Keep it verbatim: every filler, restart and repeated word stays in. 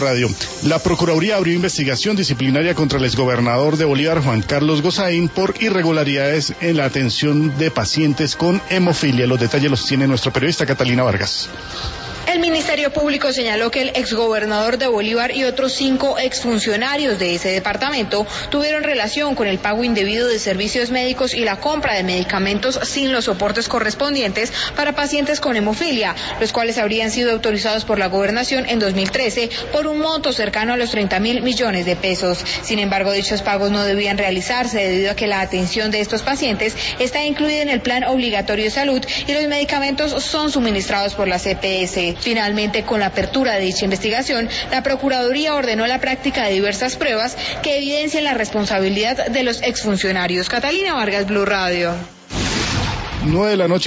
Radio. La Procuraduría abrió investigación disciplinaria contra el exgobernador de Bolívar, Juan Carlos Gozaín, por irregularidades en la atención de pacientes con hemofilia. Los detalles los tiene nuestra periodista Catalina Vargas. El Ministerio Público señaló que el exgobernador de Bolívar y otros cinco exfuncionarios de ese departamento tuvieron relación con el pago indebido de servicios médicos y la compra de medicamentos sin los soportes correspondientes para pacientes con hemofilia, los cuales habrían sido autorizados por la gobernación en dos mil trece por un monto cercano a los treinta mil millones de pesos. Sin embargo, dichos pagos no debían realizarse debido a que la atención de estos pacientes está incluida en el Plan Obligatorio de Salud y los medicamentos son suministrados por la C P S. Finalmente, con la apertura de dicha investigación, la Procuraduría ordenó la práctica de diversas pruebas que evidencian la responsabilidad de los exfuncionarios. Catalina Vargas, Blue Radio. nueve de la noche.